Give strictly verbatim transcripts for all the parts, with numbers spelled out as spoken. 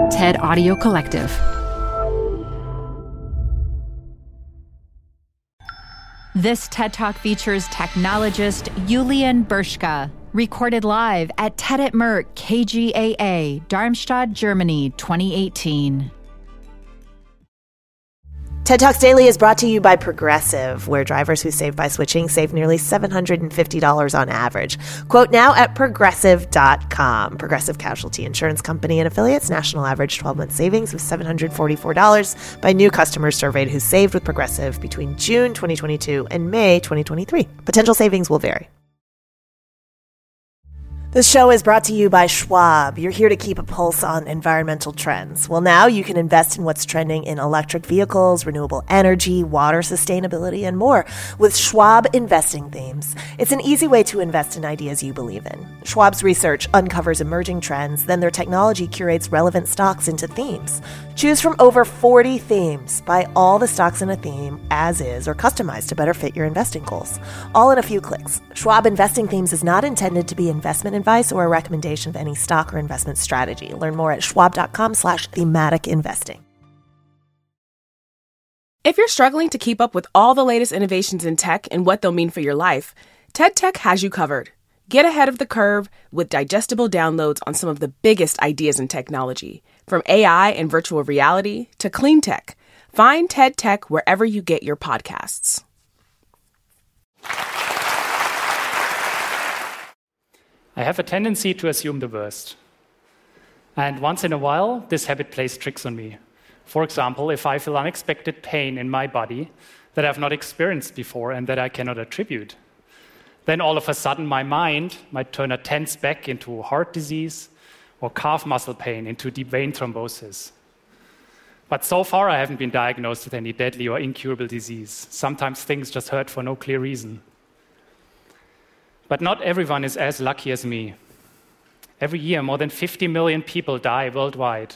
TED Audio Collective. This TED Talk features technologist Julian Bershka, recorded live at TED at Merck K G A A, Darmstadt, Germany, twenty eighteen. TED Talks Daily is brought to you by Progressive, where drivers who save by switching save nearly seven hundred fifty dollars on average. Quote now at progressive dot com. Progressive Casualty Insurance Company and affiliates. National average twelve-month savings of seven hundred forty-four dollars by new customers surveyed who saved with Progressive between June twenty twenty-two and May twenty twenty-three. Potential savings will vary. This show is brought to you by Schwab. You're here to keep a pulse on environmental trends. Well, now you can invest in what's trending in electric vehicles, renewable energy, water sustainability, and more with Schwab Investing Themes. It's an easy way to invest in ideas you believe in. Schwab's research uncovers emerging trends, then their technology curates relevant stocks into themes. Choose from over forty themes. Buy all the stocks in a theme as is or customized to better fit your investing goals. All in a few clicks. Schwab Investing Themes is not intended to be investment advice or a recommendation of any stock or investment strategy. Learn more at schwab.com slash thematic investing. If you're struggling to keep up with all the latest innovations in tech and what they'll mean for your life, TED Tech has you covered. Get ahead of the curve with digestible downloads on some of the biggest ideas in technology, from A I and virtual reality to clean tech. Find TED Tech wherever you get your podcasts. I have a tendency to assume the worst. And once in a while, this habit plays tricks on me. For example, if I feel unexpected pain in my body that I've not experienced before and that I cannot attribute, then all of a sudden my mind might turn a tense back into heart disease or calf muscle pain into deep vein thrombosis. But so far, I haven't been diagnosed with any deadly or incurable disease. Sometimes things just hurt for no clear reason. But not everyone is as lucky as me. Every year, more than fifty million people die worldwide.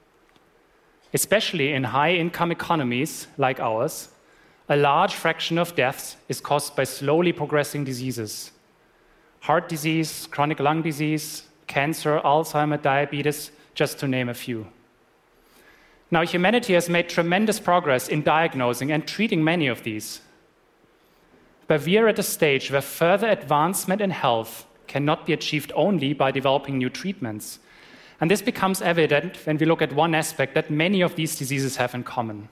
Especially in high-income economies like ours, a large fraction of deaths is caused by slowly progressing diseases. Heart disease, chronic lung disease, cancer, Alzheimer's, diabetes, just to name a few. Now, humanity has made tremendous progress in diagnosing and treating many of these. But we are at a stage where further advancement in health cannot be achieved only by developing new treatments. And this becomes evident when we look at one aspect that many of these diseases have in common.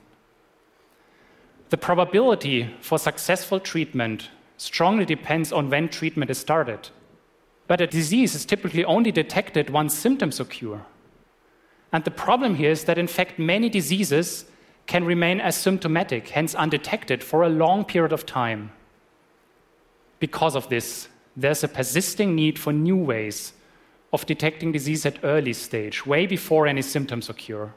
The probability for successful treatment strongly depends on when treatment is started. But a disease is typically only detected once symptoms occur. And the problem here is that, in fact, many diseases can remain asymptomatic, hence undetected, for a long period of time. Because of this, there's a persisting need for new ways of detecting disease at early stage, way before any symptoms occur.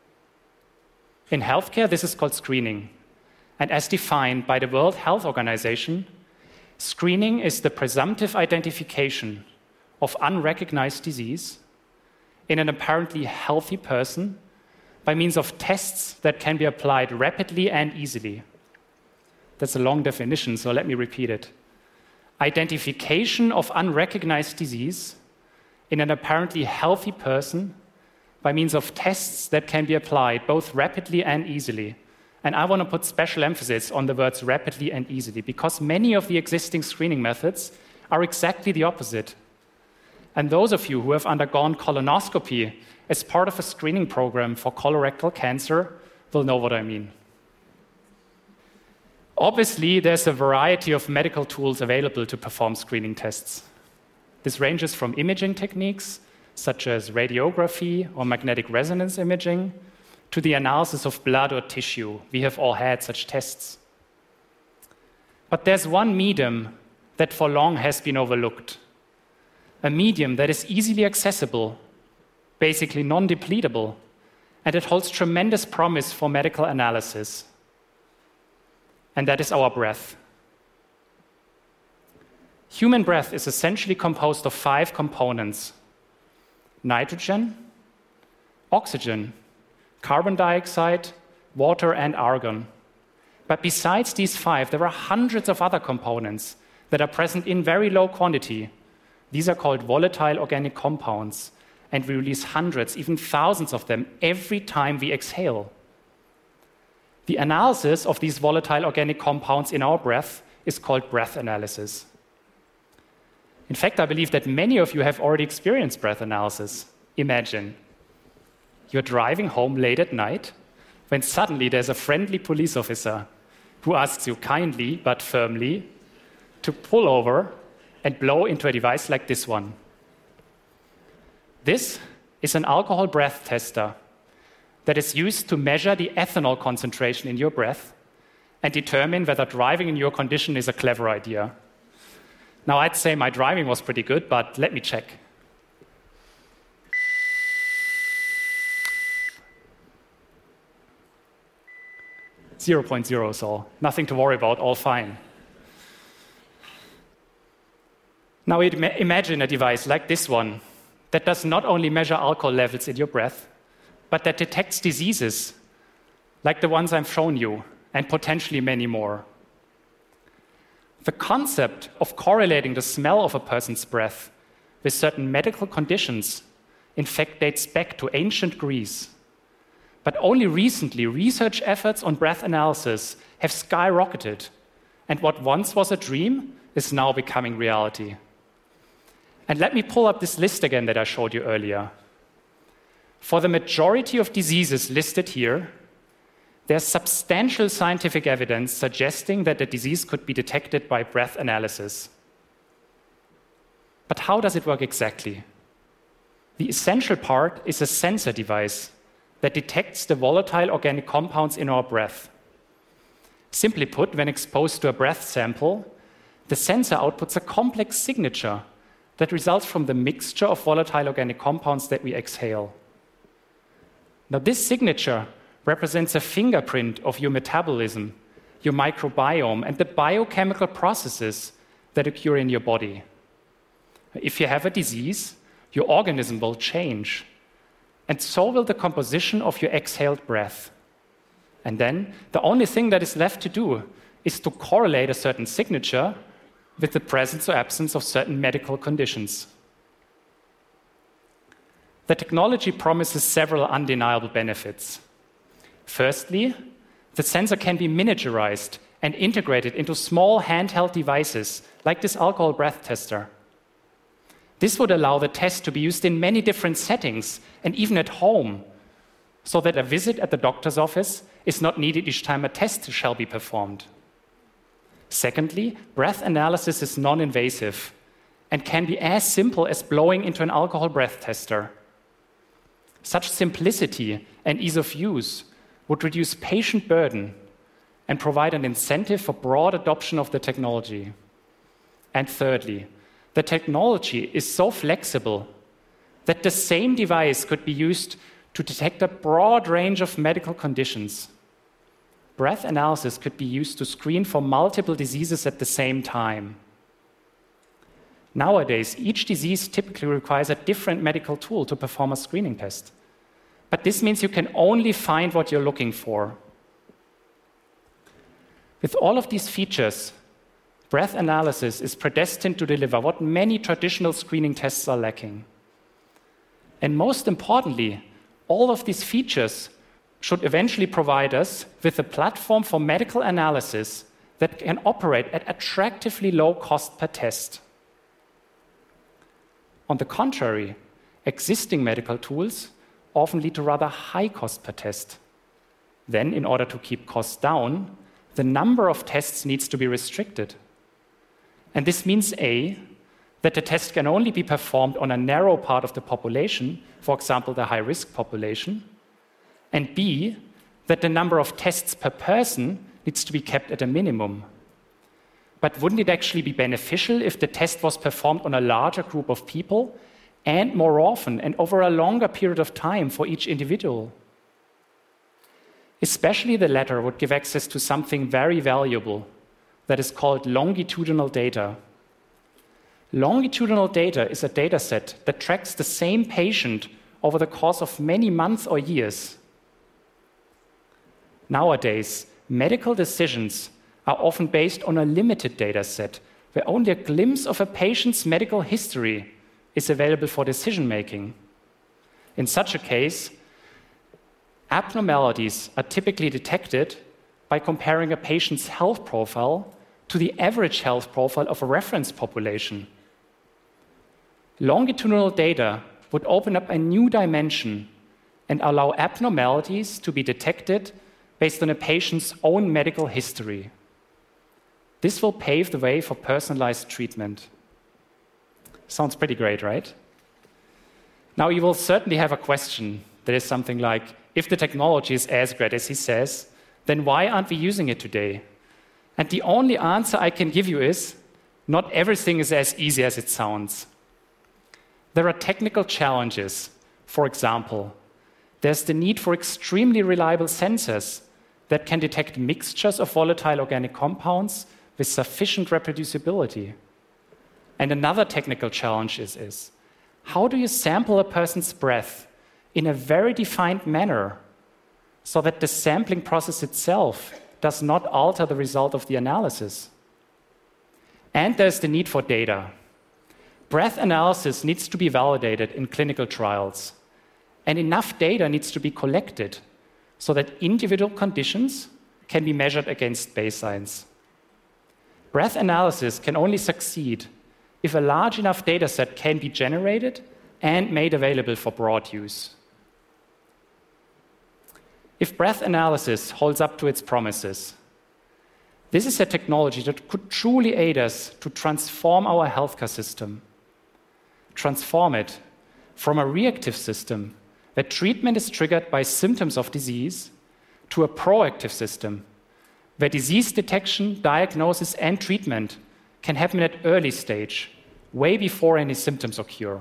In healthcare, this is called screening. And as defined by the World Health Organization, screening is the presumptive identification of unrecognized disease in an apparently healthy person by means of tests that can be applied rapidly and easily. That's a long definition, so let me repeat it. Identification of unrecognized disease in an apparently healthy person by means of tests that can be applied both rapidly and easily. And I want to put special emphasis on the words rapidly and easily, because many of the existing screening methods are exactly the opposite. And those of you who have undergone colonoscopy as part of a screening program for colorectal cancer will know what I mean. Obviously, there's a variety of medical tools available to perform screening tests. This ranges from imaging techniques, such as radiography or magnetic resonance imaging, to the analysis of blood or tissue. We have all had such tests. But there's one medium that for long has been overlooked. A medium that is easily accessible, basically non-depletable, and it holds tremendous promise for medical analysis. And that is our breath. Human breath is essentially composed of five components: nitrogen, oxygen, carbon dioxide, water, and argon. But besides these five, there are hundreds of other components that are present in very low quantity. These are called volatile organic compounds. and we release hundreds, even thousands of them every time we exhale. The analysis of these volatile organic compounds in our breath is called breath analysis. In fact, I believe that many of you have already experienced breath analysis. Imagine, you're driving home late at night when suddenly there's a friendly police officer who asks you kindly but firmly to pull over and blow into a device like this one. This is an alcohol breath tester that is used to measure the ethanol concentration in your breath and determine whether driving in your condition is a clever idea. Now, I'd say my driving was pretty good, but let me check. zero point zero, so nothing to worry about, all fine. Now, imagine a device like this one that does not only measure alcohol levels in your breath, but that detects diseases like the ones I've shown you, and potentially many more. The concept of correlating the smell of a person's breath with certain medical conditions, in fact, dates back to ancient Greece. But only recently, research efforts on breath analysis have skyrocketed, and what once was a dream is now becoming reality. And let me pull up this list again that I showed you earlier. For the majority of diseases listed here, there's substantial scientific evidence suggesting that the disease could be detected by breath analysis. But how does it work exactly? The essential part is a sensor device that detects the volatile organic compounds in our breath. Simply put, when exposed to a breath sample, the sensor outputs a complex signature that results from the mixture of volatile organic compounds that we exhale. Now, this signature represents a fingerprint of your metabolism, your microbiome, and the biochemical processes that occur in your body. If you have a disease, your organism will change, and so will the composition of your exhaled breath. And then the only thing that is left to do is to correlate a certain signature with the presence or absence of certain medical conditions. The technology promises several undeniable benefits. Firstly, the sensor can be miniaturized and integrated into small handheld devices like this alcohol breath tester. This would allow the test to be used in many different settings and even at home, so that a visit at the doctor's office is not needed each time a test shall be performed. Secondly, breath analysis is non-invasive and can be as simple as blowing into an alcohol breath tester. Such simplicity and ease of use would reduce patient burden and provide an incentive for broad adoption of the technology. And thirdly, the technology is so flexible that the same device could be used to detect a broad range of medical conditions. Breath analysis could be used to screen for multiple diseases at the same time. Nowadays, each disease typically requires a different medical tool to perform a screening test. But this means you can only find what you're looking for. With all of these features, breath analysis is predestined to deliver what many traditional screening tests are lacking. And most importantly, all of these features should eventually provide us with a platform for medical analysis that can operate at attractively low cost per test. On the contrary, existing medical tools often lead to rather high cost per test. Then, in order to keep costs down, the number of tests needs to be restricted. And this means A, that the test can only be performed on a narrow part of the population, for example, the high-risk population, and B, that the number of tests per person needs to be kept at a minimum. But wouldn't it actually be beneficial if the test was performed on a larger group of people and more often and over a longer period of time for each individual? Especially the latter would give access to something very valuable that is called longitudinal data. Longitudinal data is a data set that tracks the same patient over the course of many months or years. Nowadays, medical decisions are often based on a limited data set where only a glimpse of a patient's medical history is available for decision-making. In such a case, abnormalities are typically detected by comparing a patient's health profile to the average health profile of a reference population. Longitudinal data would open up a new dimension and allow abnormalities to be detected based on a patient's own medical history. This will pave the way for personalized treatment. Sounds pretty great, right? Now, you will certainly have a question that is something like, if the technology is as great as he says, then why aren't we using it today? And the only answer I can give you is, not everything is as easy as it sounds. There are technical challenges. For example, there's the need for extremely reliable sensors that can detect mixtures of volatile organic compounds with sufficient reproducibility. And another technical challenge is, is how do you sample a person's breath in a very defined manner so that the sampling process itself does not alter the result of the analysis? And there's the need for data. Breath analysis needs to be validated in clinical trials, and enough data needs to be collected so that individual conditions can be measured against baselines. Breath analysis can only succeed if a large enough data set can be generated and made available for broad use. If breath analysis holds up to its promises, this is a technology that could truly aid us to transform our healthcare system. Transform it from a reactive system where treatment is triggered by symptoms of disease to a proactive system where disease detection, diagnosis, and treatment can happen at early stage, way before any symptoms occur.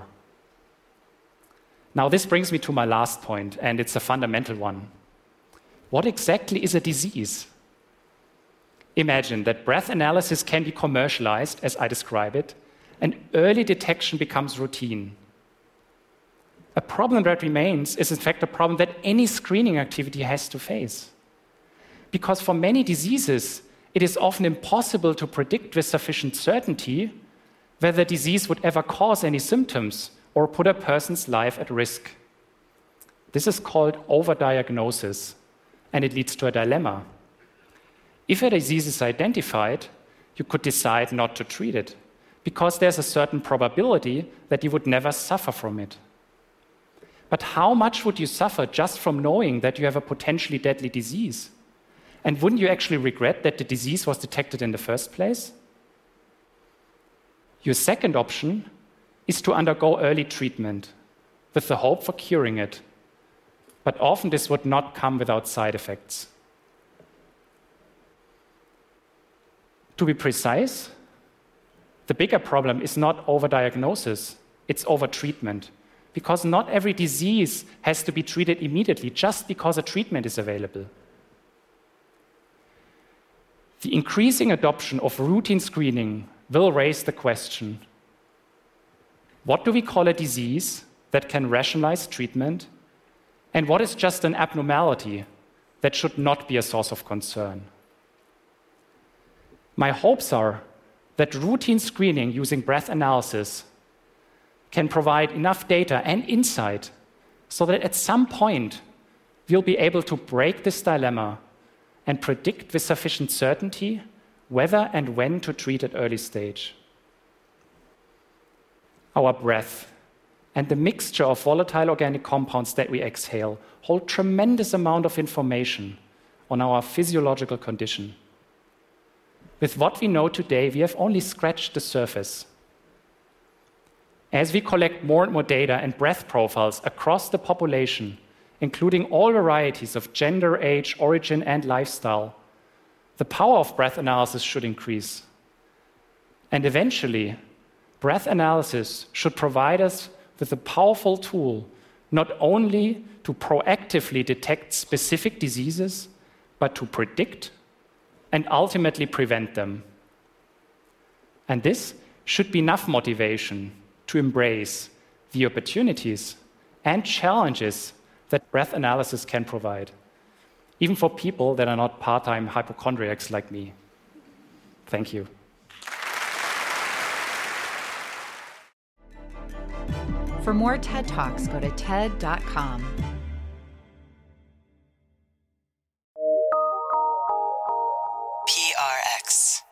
Now, this brings me to my last point, and it's a fundamental one. What exactly is a disease? Imagine that breath analysis can be commercialized, as I describe it, and early detection becomes routine. A problem that remains is, in fact, a problem that any screening activity has to face. Because for many diseases, it is often impossible to predict with sufficient certainty whether the disease would ever cause any symptoms or put a person's life at risk. This is called overdiagnosis, and it leads to a dilemma. If a disease is identified, you could decide not to treat it, because there's a certain probability that you would never suffer from it. But how much would you suffer just from knowing that you have a potentially deadly disease? And wouldn't you actually regret that the disease was detected in the first place? Your second option is to undergo early treatment with the hope for curing it. But often this would not come without side effects. To be precise, the bigger problem is not overdiagnosis, it's overtreatment. Because not every disease has to be treated immediately just because a treatment is available. The increasing adoption of routine screening will raise the question, what do we call a disease that can rationalize treatment? And what is just an abnormality that should not be a source of concern? My hopes are that routine screening using breath analysis can provide enough data and insight so that at some point we'll be able to break this dilemma and predict with sufficient certainty whether and when to treat at early stage. Our breath and the mixture of volatile organic compounds that we exhale hold tremendous amount of information on our physiological condition. With what we know today, we have only scratched the surface. As we collect more and more data and breath profiles across the population, including all varieties of gender, age, origin, and lifestyle, the power of breath analysis should increase. And eventually, breath analysis should provide us with a powerful tool, not only to proactively detect specific diseases, but to predict and ultimately prevent them. And this should be enough motivation to embrace the opportunities and challenges that breath analysis can provide, even for people that are not part-time hypochondriacs like me. Thank you. For more TED Talks, go to ted dot com. P R X.